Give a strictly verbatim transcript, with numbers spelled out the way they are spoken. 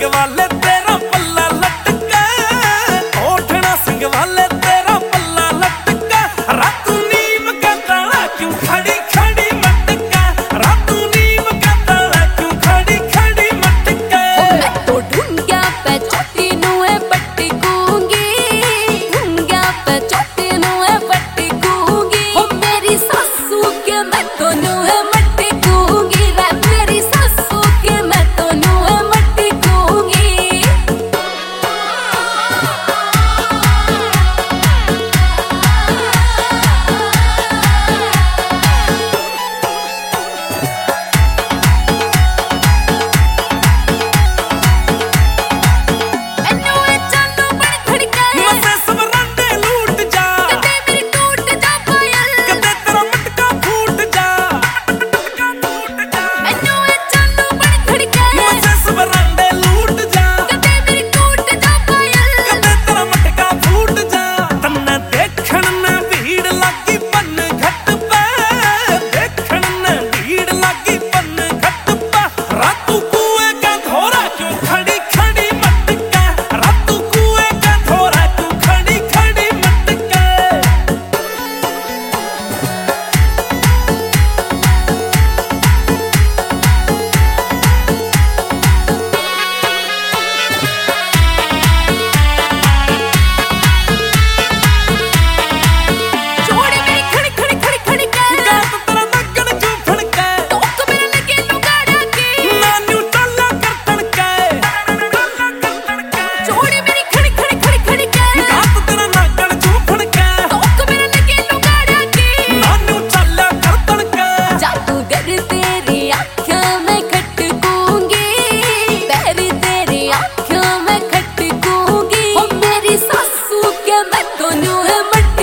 संग वाले तेरा पल्ला लटका, ओठना संग वाले तेरा पल्ला लटका। रातू नीम का ताला क्यों खड़ी खड़ी मटका, रातू नीम का ताला क्यों खड़ी खड़ी मटका। मैं तो ढूंढिया पे चोटी नू है पट्टी कूंगी, ढूंढिया पे चोटी नू है पट्टी कूंगी। ओ मेरी सासू के मैं तो नू है मट्टी कूंगी रे, मेरी सासू के मैं तो नू है मट्टी कूंगी। मैं तो न्यू है।